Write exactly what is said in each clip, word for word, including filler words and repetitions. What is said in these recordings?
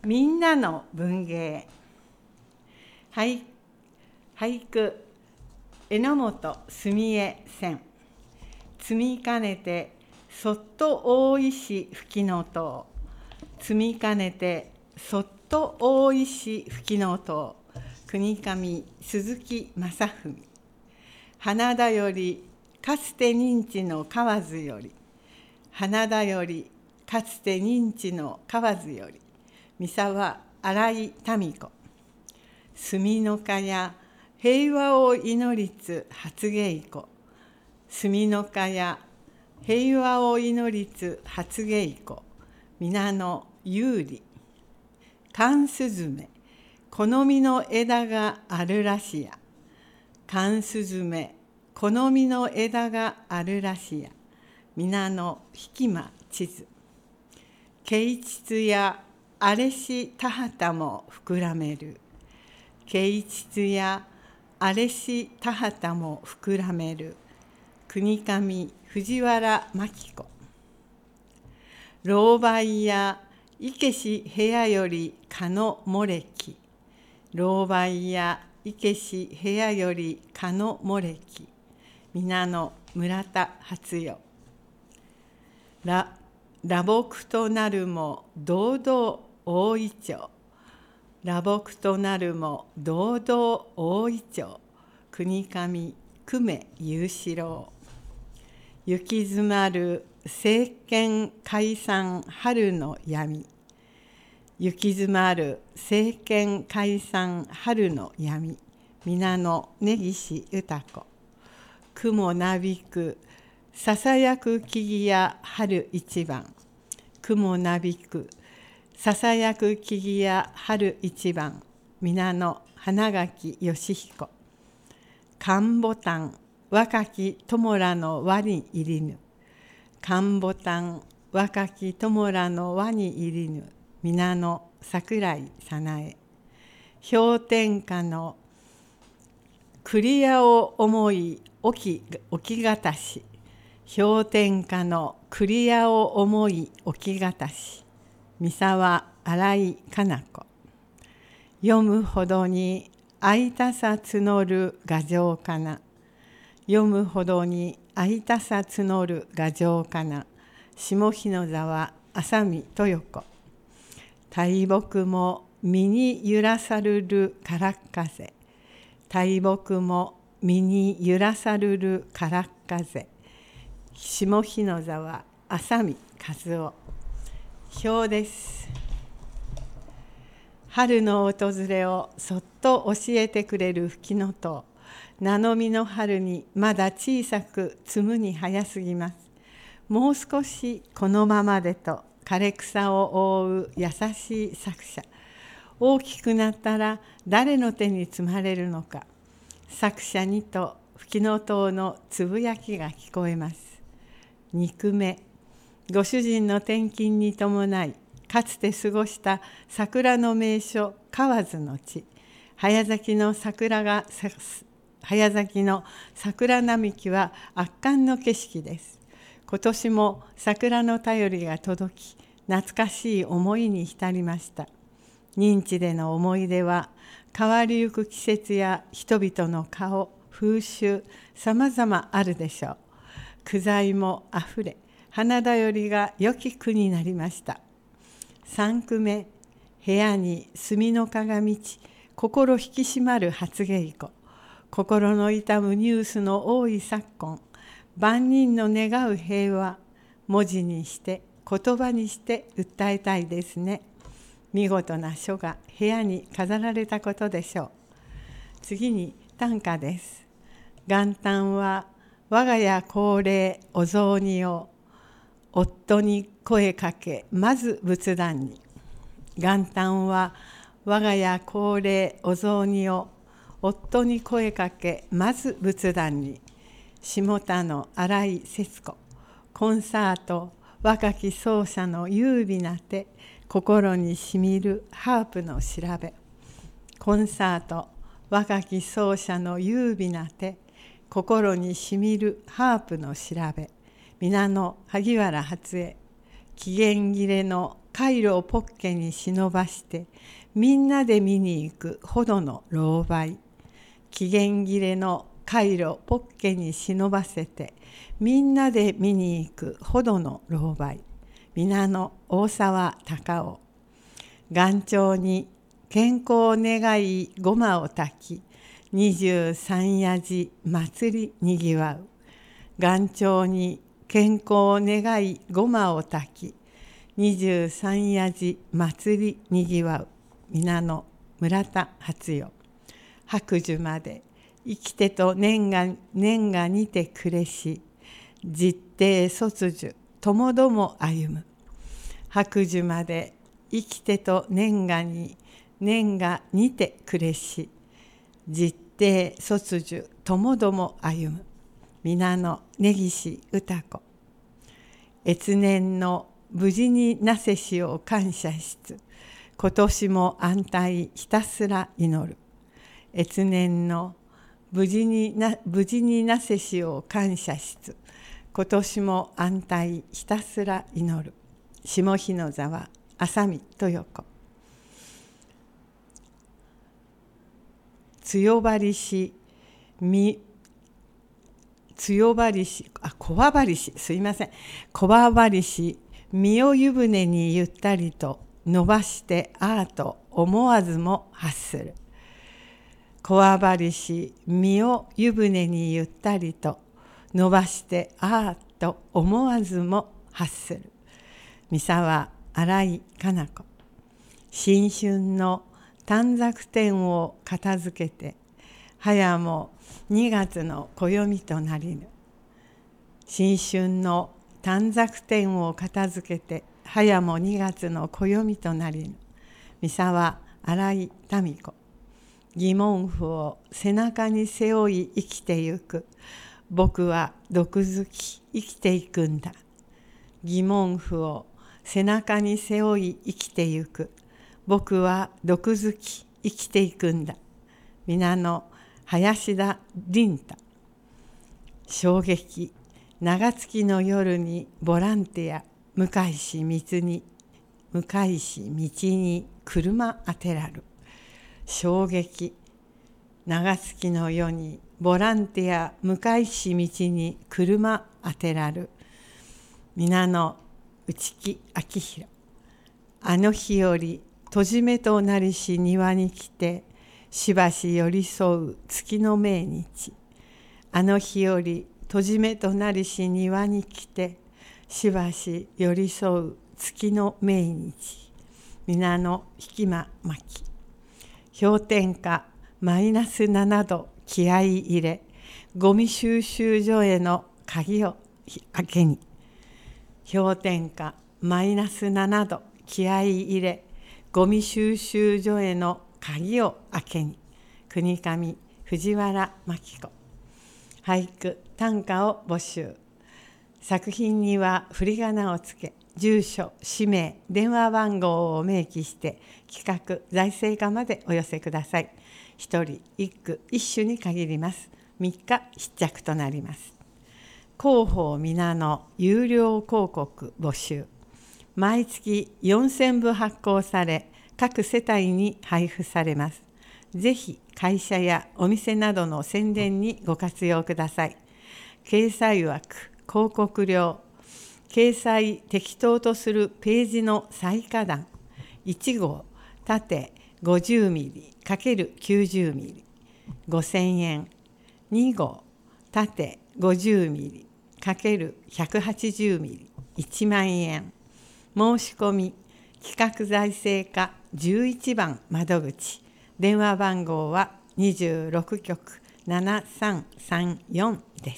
みんなの文芸。俳俳句、榎本澄江線。積みかねてそっと大石吹きの塔。積みかねてそっと大石吹きの塔。国上鈴木正文。花田よりかつて認知の河津より。花田よりかつて認知の河津より。三沢新井民子。住の香や平和を祈りつ初稽古。住の香や平和を祈りつ初稽古。皆の有利。寒すずめ、好みの枝があるらしや。寒すずめ、好みの枝があるらしや。皆の引間地図。啓蟄や荒れし田畑も膨らめる。啓蟄や荒れし田畑も膨らめる。国上藤原真紀子。老媒や生けし部屋よりかの漏れき。老媒や生けし部屋よりかの漏れき。皆の村田初代。ら裸木となるも堂々大イチョウ。裸木となるも堂々大イチョウ。国上久米雄四郎。行き詰まる政権解散春の闇。行き詰まる政権解散春の闇。皆の根岸歌子。雲なびくささやく木々や春一番。雲なびくささやく木々や春一番。皆の花垣義彦。寒ボタン若き友らの輪に入りぬ。寒ボタン若き友らの輪に入りぬ。皆の桜井早苗。氷点下の栗屋を思い置き置きがたし。氷点下の栗屋を思い置きがたし。三沢新井加奈子。読むほどに会いたさ募る牙城かな。読むほどに会いたさ募る牙城かな。下日の沢浅見豊子。大木も身に揺らさるるからっ風。大木も身に揺らさるるからっ風。下日の沢浅見和夫。表です。春の訪れをそっと教えてくれる吹きの塔。名の実の春にまだ小さく摘むに早すぎます。もう少しこのままでと枯れ草を覆う優しい作者。大きくなったら誰の手に摘まれるのか。作者にと吹きの塔のつぶやきが聞こえます。肉目。ご主人の転勤に伴いかつて過ごした桜の名所河津の地。早咲きの桜が早咲きの桜並木は圧巻の景色です。今年も桜の便りが届き、懐かしい思いに浸りました。認知での思い出は変わりゆく季節や人々の顔、風習、さまざまあるでしょう。句材もあふれ、花だよりが良き句になりました。三句目、部屋に墨の蚊が満ち、心引き締まる初稽古。心の痛むニュースの多い昨今、万人の願う平和、文字にして言葉にして訴えたいですね。見事な書が部屋に飾られたことでしょう。次に短歌です。元旦は我が家恒例お雑煮を夫に声かけまず仏壇に。元旦は我が家恒例お雑煮を夫に声かけまず仏壇に。下田の新井節子。コンサート若き奏者の優美な手。心にしみるハープの調べ。コンサート若き奏者の優美な手。心にしみるハープの調べ。皆の萩原初江。期限切れのカイロをポッケに忍ばしてみんなで見に行くほどの狼狽。期限切れのカイロポッケに忍ばせてみんなで見に行くほどの狼狽。皆の大沢隆夫。元朝に健康を願いごまを炊き、二十三夜時祭りにぎわう。元朝に健康を願いごまを炊き、二十三夜時祭りにぎわう。皆の村田初代。白寿まで生きてと年が年がにてくれし、実弟卒寿ともども歩む。白寿まで生きてと年がに年がにてくれし、実弟卒寿ともども歩む。皆の根岸歌子。越年の無事になせしを感謝しつ、今年も安泰ひたすら祈る。越年の無事にな無事になせしを感謝しつ、今年も安泰ひたすら祈る。下日の沢浅見豊子。強張りしみ強張りしあこわばりしすいませんこわばりし身を湯船にゆったりと伸ばしてああと思わずも発する。こわばりし身を湯船にゆったりと伸ばしてああと思わずも発する。三沢新井加奈子。新春の短冊展を片付けて早もにがつの暦となりぬ。新春の短冊展を片付けて早もにがつの暦となりぬ。三沢新井民子。疑問符を背中に背負い生きてゆく。僕は毒づき生きていくんだ。疑問符を背中に背負い生きてゆく。僕は毒づき生きていくんだ。皆の林田凛太。衝撃。長月の夜にボランティア。向かいし道に向かいし道に車当てらる。衝撃。長月の夜にボランティア向かいし道に車当てらる。皆の内木明宏。あの日より戸締めとなりし庭に来てしばし寄り添う月の命日。あの日より戸締めとなりし庭に来てしばし寄り添う月の命日。皆の引間巻。氷点下マイナスななど気合い入れ、ゴミ収集所への鍵を開けに。氷点下マイナスななど気合い入れ、ゴミ収集所への鍵を開けに。国上藤原真紀子。俳句短歌を募集。作品には振り仮名をつけ、住所、氏名、電話番号を明記して企画・財政課までお寄せください。一人一句一首に限ります。みっか必着となります。広報皆の有料広告募集。毎月よんせんぶ発行され、各世帯に配布されます。ぜひ会社やお店などの宣伝にご活用ください。掲載枠、広告料、掲載適当とするページの最下段、いち号、縦ごじゅうミリかけるきゅうじゅうミリ、ごせんえん、に号、縦ごじゅうミリかけるひゃくはちじゅうミリ、いちまんえん。申し込み、企画財政課じゅういちばん窓口。電話番号はにじゅうろくきょくななさんさんよんです。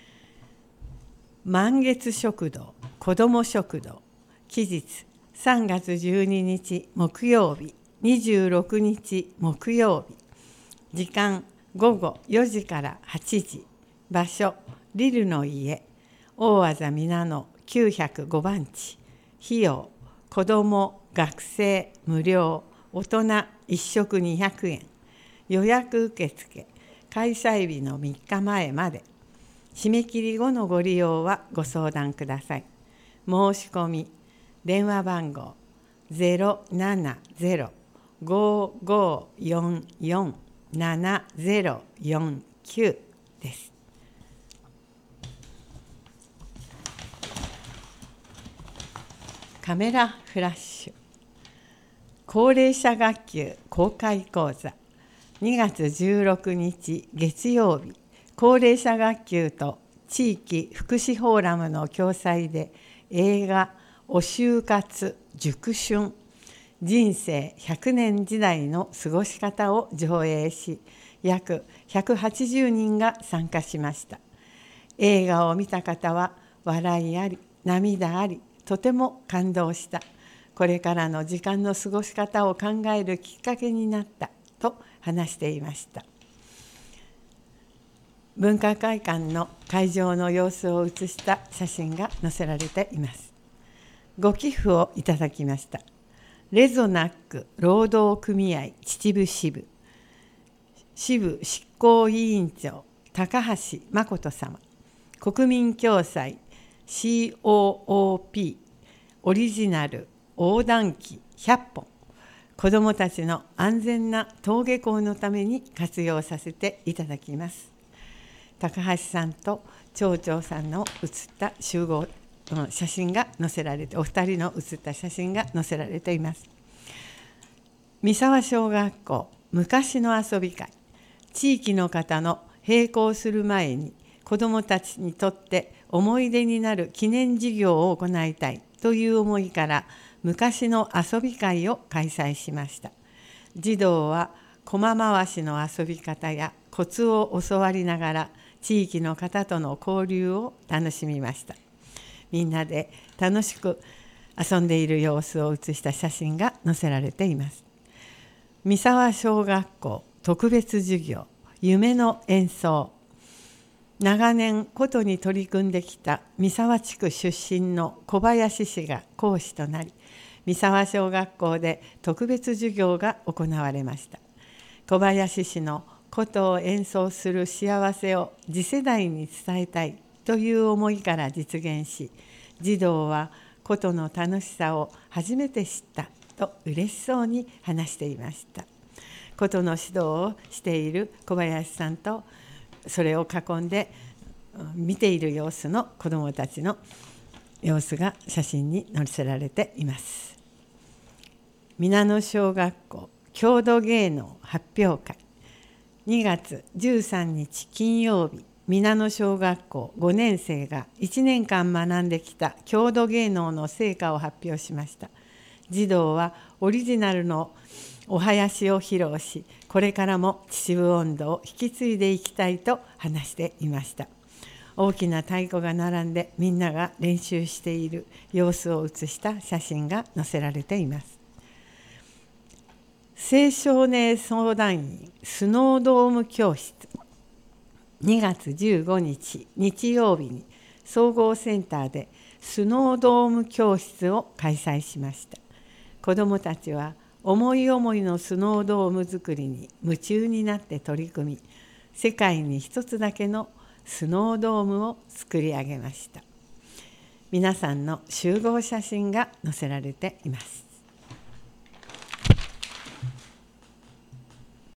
満月食堂、子ども食堂。期日さんがつじゅうににち木曜日、にじゅうろくにち木曜日。時間ごごよじからはちじ。場所リルの家、大字皆野きゅうひゃくごばんち。費用子ども学生無料、大人いっしょくにひゃくえん。予約受付開催日のみっかまえまで。締め切り後のご利用はご相談ください。申し込み電話番号ゼロななゼロ ごーごーよんよん ななゼロよんきゅうです。カメラフラッシュ高齢者学級公開講座にがつじゅうろくにち月曜日、高齢者学級と地域福祉フォーラムの共催で映画お就活熟春人生ひゃくねん時代の過ごし方を上映し、約ひゃくはちじゅうにんが参加しました。映画を見た方は笑いあり涙あり、とても感動した。これからの時間の過ごし方を考えるきっかけになったと話していました。文化会館の会場の様子を写した写真が載せられています。ご寄付をいただきました。レゾナック労働組合秩父支部支部執行委員長高橋誠様、国民共済 シーオーオーピー オリジナル横断機ひゃっぽん、子どもたちの安全な登下校のために活用させていただきます。高橋さんと町長さんの写った集合写真が載せられて、お二人の写った写真が載せられています。三沢小学校昔の遊び会、地域の方の閉校する前に子どもたちにとって思い出になる記念事業を行いたいという思いから昔の遊び会を開催しました。児童は駒回しの遊び方やコツを教わりながら地域の方との交流を楽しみました。みんなで楽しく遊んでいる様子を写した写真が載せられています。三沢小学校特別授業夢の演奏、長年琴に取り組んできた三沢地区出身の小林氏が講師となり、三沢小学校で特別授業が行われました。小林氏の琴を演奏する幸せを次世代に伝えたいという思いから実現し、児童は琴の楽しさを初めて知ったと嬉しそうに話していました。琴の指導をしている小林さんとそれを囲んで見ている様子の子どもたちの様子が写真に載せられています。皆野小学校郷土芸能発表会、にがつじゅうさんにち金曜日、皆野小学校ごねんせいがいちねんかん学んできた郷土芸能の成果を発表しました。児童はオリジナルのお囃子を披露し、これからも秩父音頭を引き継いでいきたいと話していました。大きな太鼓が並んでみんなが練習している様子を写した写真が載せられています。青少年相談員スノードーム教室、にがつじゅうごにち日曜日に総合センターでスノードーム教室を開催しました。子どもたちは思い思いのスノードーム作りに夢中になって取り組み、世界に一つだけのスノードームを作り上げました。皆さんの集合写真が載せられています。